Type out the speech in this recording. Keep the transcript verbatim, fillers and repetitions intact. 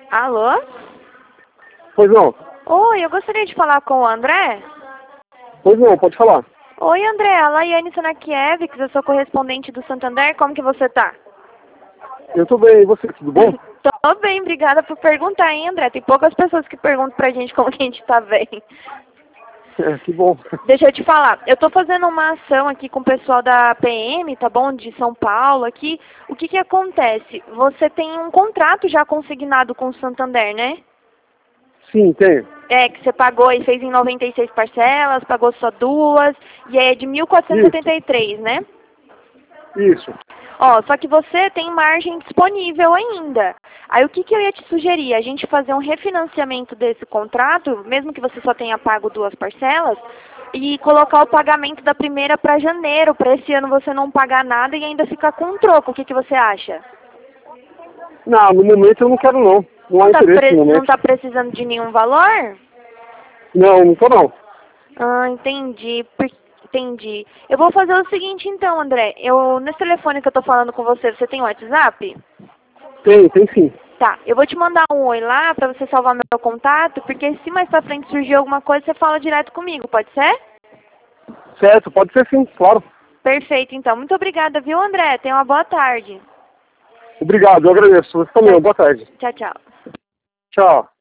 Alô? Pois não. Oi, eu gostaria de falar com o André. Pois não, pode falar. Oi, André. A Laiane Sanakiewicz, eu sou correspondente do Santander. Como que você tá? Eu tô bem, e você, tudo bom? Tô bem, obrigada por perguntar, hein, André? Tem poucas pessoas que perguntam pra gente como que a gente tá bem. É, que bom. Deixa eu te falar, eu tô fazendo uma ação aqui com o pessoal da P M, tá bom? De São Paulo aqui. O que que acontece? Você tem um contrato já consignado com o Santander, né? Sim, tenho. É, que você pagou e fez em noventa e seis parcelas, pagou só duas, e é de mil quatrocentos e setenta e três, né? Isso. Ó, só que você tem margem disponível ainda. Aí o que, que eu ia te sugerir? A gente fazer um refinanciamento desse contrato, mesmo que você só tenha pago duas parcelas, e colocar o pagamento da primeira para janeiro, para esse ano você não pagar nada e ainda ficar com um troco. O que, que você acha? Não, no momento eu não quero não. Não há Não tá, interesse pre- no não momento. tá precisando de nenhum valor? Não, não tô não. Ah, entendi. Por- Entendi. Eu vou fazer o seguinte então, André. Eu, nesse telefone que eu tô falando com você, você tem WhatsApp? Tem, tem sim. Tá, eu vou te mandar um oi lá pra você salvar meu contato, porque se mais pra frente surgir alguma coisa, você fala direto comigo, pode ser? Certo, pode ser sim, claro. Perfeito, então. Muito obrigada, viu, André? Tenha uma boa tarde. Obrigado, eu agradeço. Você também, Tchau, boa tarde. tchau. Tchau. Tchau.